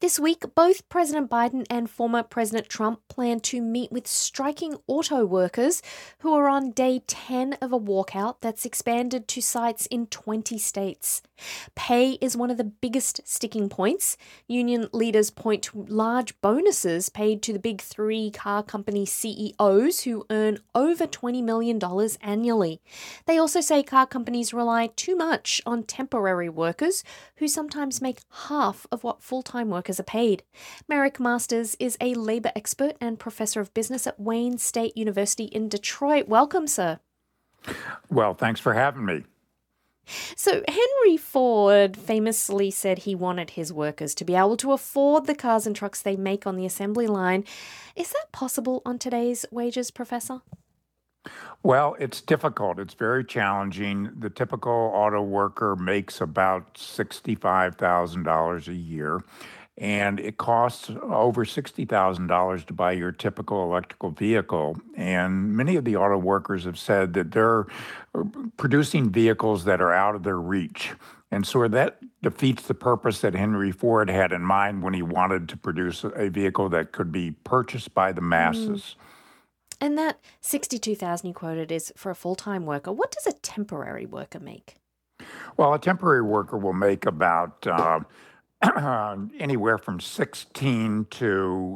This week, both President Biden and former President Trump plan to meet with striking auto workers who are on day 10 of a walkout that's expanded to sites in 20 states. Pay is one of the biggest sticking points. Union leaders point to large bonuses paid to the big three car company CEOs who earn over $20 million annually. They also say car companies rely too much on temporary workers who sometimes make half of what full-time workers are paid. Merrick Masters is a labour expert and professor of business at Wayne State University in Detroit. Welcome, sir. Well, thanks for having me. So Henry Ford famously said he wanted his workers to be able to afford the cars and trucks they make on the assembly line. Is that possible on today's wages, Professor? Well, it's difficult. It's very challenging. The typical auto worker makes about $65,000 a year, and it costs over $60,000 to buy your typical electrical vehicle. And many of the auto workers have said that they're producing vehicles that are out of their reach. And so that defeats the purpose that Henry Ford had in mind when he wanted to produce a vehicle that could be purchased by the masses. And that 62,000 you quoted is for a full-time worker. What does a temporary worker make? Well, a temporary worker will make about anywhere from 16 to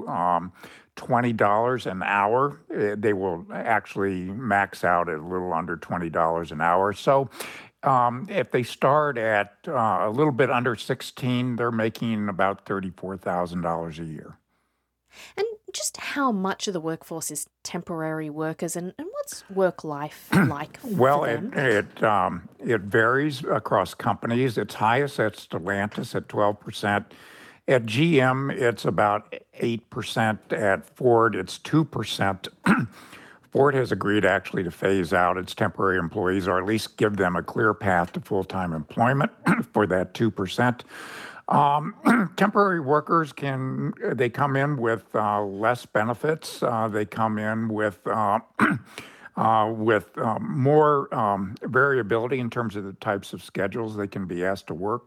$20 an hour. They will actually max out at a little under $20 an hour. So if they start at a little bit under 16, they're making about $34,000 a year. And just how much of the workforce is temporary workers, and what's work life like Well, for them? it varies across companies. It's highest at Stellantis at 12%. At GM, it's about 8%. At Ford, it's 2%. Ford has agreed actually to phase out its temporary employees, or at least give them a clear path to full-time employment for that 2%. Temporary workers they come in with less benefits. They come in with more variability in terms of the types of schedules they can be asked to work,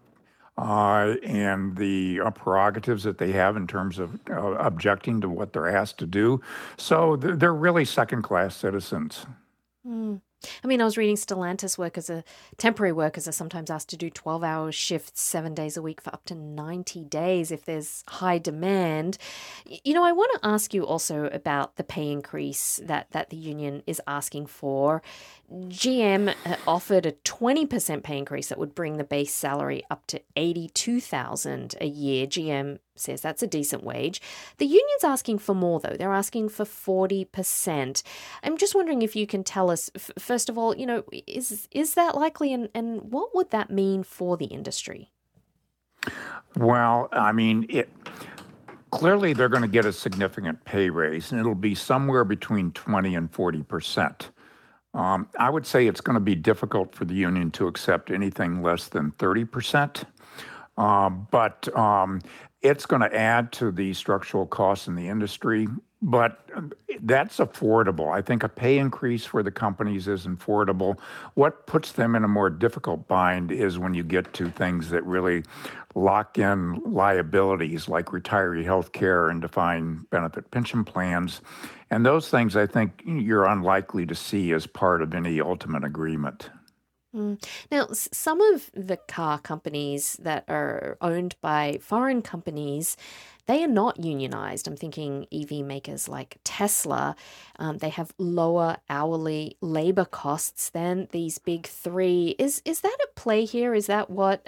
and the prerogatives that they have in terms of objecting to what they're asked to do. So they're really second-class citizens. I mean, I was reading temporary workers are sometimes asked to do 12-hour shifts 7 days a week for up to 90 days if there's high demand. I want to ask you also about the pay increase that the union is asking for. GM offered a 20% pay increase that would bring the base salary up to $82,000 a year. GM says that's a decent wage. The union's asking for more, though. They're asking for 40%. I'm just wondering if you can tell us, first of all, is that likely, and what would that mean for the industry? Well, I mean, clearly they're going to get a significant pay raise, and it'll be somewhere between 20 and 40%. I would say it's going to be difficult for the union to accept anything less than 30%. But it's going to add to the structural costs in the industry, but that's affordable. I think a pay increase for the companies is affordable. What puts them in a more difficult bind is when you get to things that really lock in liabilities like retiree health care and defined benefit pension plans. And those things I think you're unlikely to see as part of any ultimate agreement. Now, some of the car companies that are owned by foreign companies, they are not unionized. I'm thinking EV makers like Tesla. They have lower hourly labor costs than these big three. Is that at play here? Is that what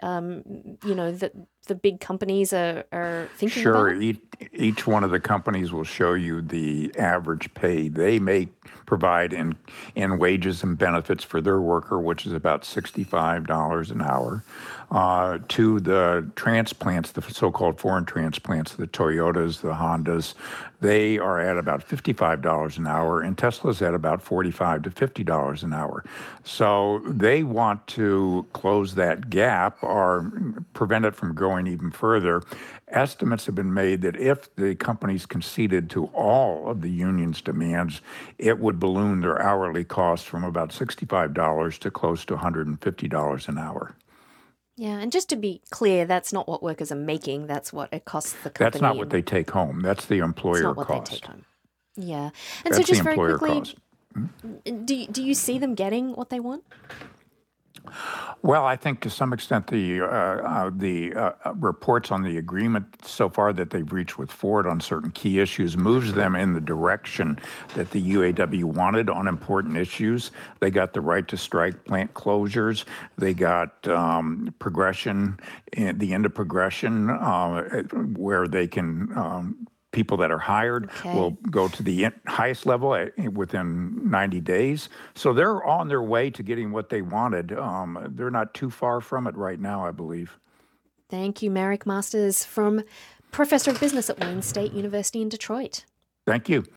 the big companies are thinking Sure. about? Each one of the companies will show you the average pay they may provide in wages and benefits for their worker, which is about $65 an hour, to the transplants, the so-called foreign transplants, the Toyotas, the Hondas. They are at about $55 an hour, and Tesla's at about $45 to $50 an hour. So they want to close that gap or prevent it from going even further. Estimates have been made that if the companies conceded to all of the union's demands, it would balloon their hourly costs from about $65 to close to $150 an hour. Yeah, and just to be clear, that's not what workers are making. That's what it costs the company. That's not what they take home. That's the It's employer not what they cost. take home. Yeah. And so That's the just very employer quickly, cost. do you see them getting what they want? Well, I think to some extent the reports on the agreement so far that they've reached with Ford on certain key issues moves them in the direction that the UAW wanted on important issues. They got the right to strike, plant closures. They got progression, the end of progression, where they can. People that are hired will go to the highest level within 90 days. So they're on their way to getting what they wanted. They're not too far from it right now, I believe. Thank you, Marek Masters, Professor of Business at Wayne State University in Detroit. Thank you.